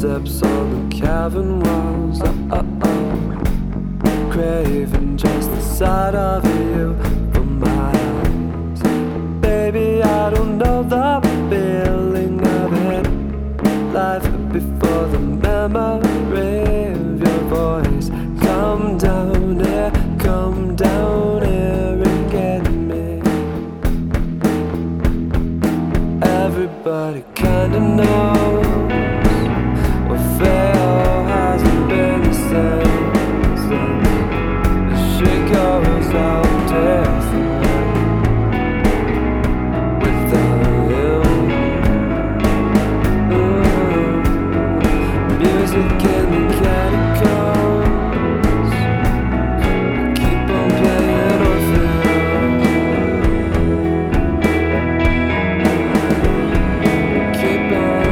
Footsteps on the cavern walls. Craving just the sight of you from my eyes. Baby, I don't know the feeling of it. Life before the memory of your voice. Come down here and get me. Everybody kinda knows what fail hasn't been the same since the shit goes out different without you. Music in the catacombs, keep on playing Orpheus. Keep on.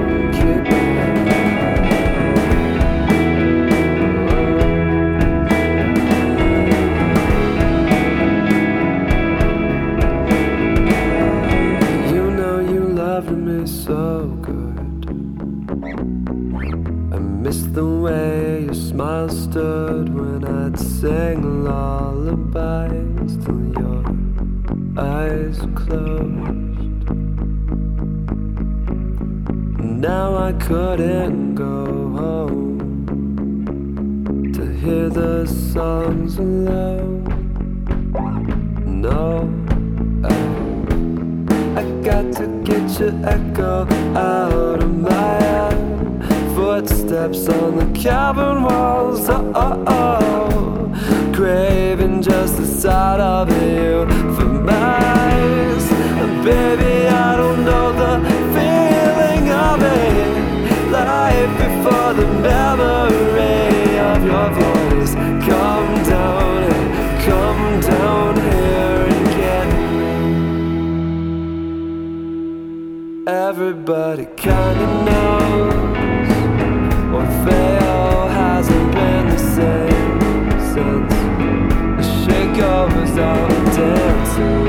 You know you loved me so good. I miss the way your smile stood when I'd sing lullabies till your eyes closed. Now I couldn't go home to hear the songs alone. No, I got to get your echo out of my head. Footsteps on the cabin walls. Craving just the sight of you for my eyes. Baby, I don't know the feeling of it. Life before the memory of your voice. Come down here and get me. Everybody kinda knows what fail hasn't been the same since the shit goes out dancing.